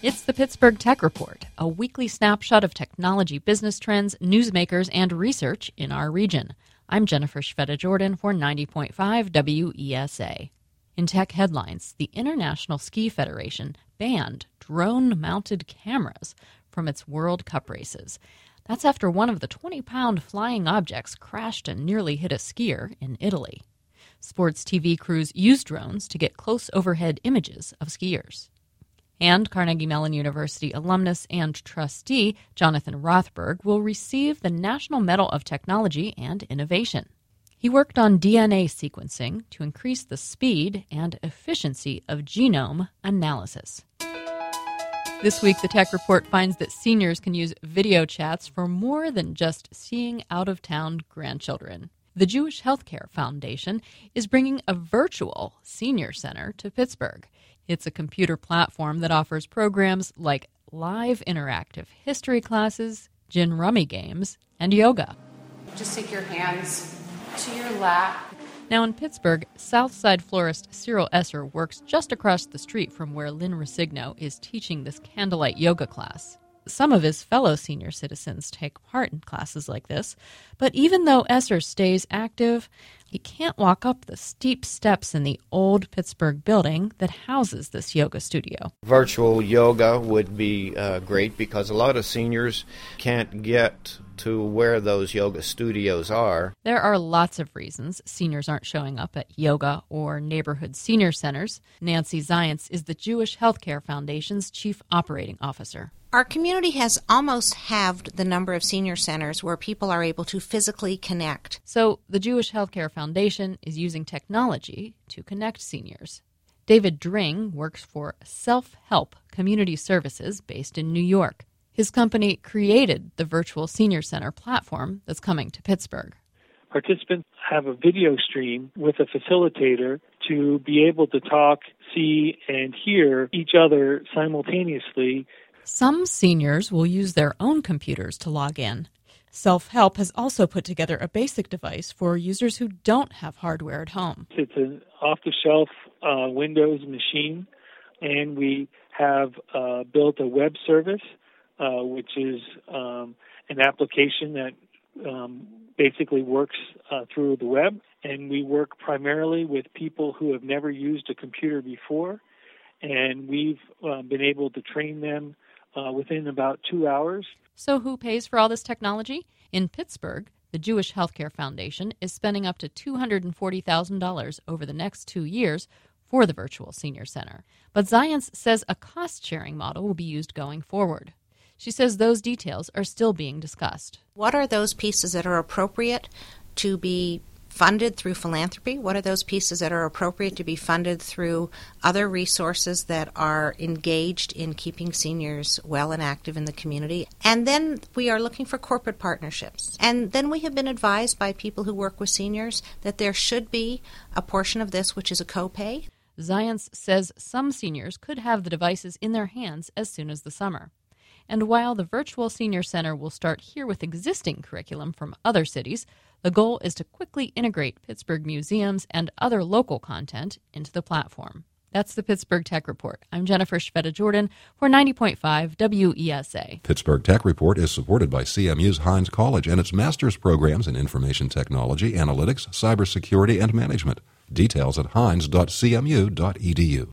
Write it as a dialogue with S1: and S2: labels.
S1: It's the Pittsburgh Tech Report, a weekly snapshot of technology business trends, newsmakers, and research in our region. I'm Jennifer Shveta-Jordan for 90.5 WESA. In tech headlines, the International Ski Federation banned drone-mounted cameras from its World Cup races. That's after one of the 20-pound flying objects crashed and nearly hit a skier in Italy. Sports TV crews use drones to get close overhead images of skiers. And Carnegie Mellon University alumnus and trustee Jonathan Rothberg will receive the National Medal of Technology and Innovation. He worked on DNA sequencing to increase the speed and efficiency of genome analysis. This week, the Tech Report finds that seniors can use video chats for more than just seeing out-of-town grandchildren. The Jewish Healthcare Foundation is bringing a virtual senior center to Pittsburgh. It's a computer platform that offers programs like live interactive history classes, gin rummy games, and yoga.
S2: Just take your hands to your lap.
S1: Now in Pittsburgh, Southside florist Cyril Esser works just across the street from where Lynn Resigno is teaching this candlelight yoga class. Some of his fellow senior citizens take part in classes like this, but even though Esser stays active, he can't walk up the steep steps in the old Pittsburgh building that houses this yoga studio.
S3: Virtual yoga would be great because a lot of seniors can't get to where those yoga studios are.
S1: There are lots of reasons seniors aren't showing up at yoga or neighborhood senior centers. Nancy Zients is the Jewish Healthcare Foundation's chief operating officer.
S4: Our community has almost halved the number of senior centers where people are able to physically connect.
S1: So the Jewish Healthcare Foundation is using technology to connect seniors. David Dring works for Self-Help Community Services based in New York. His company created the virtual senior center platform that's coming to Pittsburgh.
S5: Participants have a video stream with a facilitator to be able to talk, see, and hear each other simultaneously.
S1: Some seniors will use their own computers to log in. Self-Help has also put together a basic device for users who don't have hardware at home.
S5: It's an off-the-shelf Windows machine, and we have built a web service, which is an application that basically works through the web. And we work primarily with people who have never used a computer before, and we've been able to train them within about 2 hours.
S1: So who pays for all this technology? In Pittsburgh, the Jewish Healthcare Foundation is spending up to $240,000 over the next 2 years for the virtual senior center. But Zients says a cost-sharing model will be used going forward. She says those details are still being discussed.
S4: What are those pieces that are appropriate to be funded through philanthropy? What are those pieces that are appropriate to be funded through other resources that are engaged in keeping seniors well and active in the community? And then we are looking for corporate partnerships. And then we have been advised by people who work with seniors that there should be a portion of this which is a copay.
S1: Zients says some seniors could have the devices in their hands as soon as the summer. And while the virtual senior center will start here with existing curriculum from other cities, the goal is to quickly integrate Pittsburgh museums and other local content into the platform. That's the Pittsburgh Tech Report. I'm Jennifer Shveta-Jordan for 90.5 WESA.
S6: Pittsburgh Tech Report is supported by CMU's Hines College and its master's programs in information technology, analytics, cybersecurity, and management. Details at hines.cmu.edu.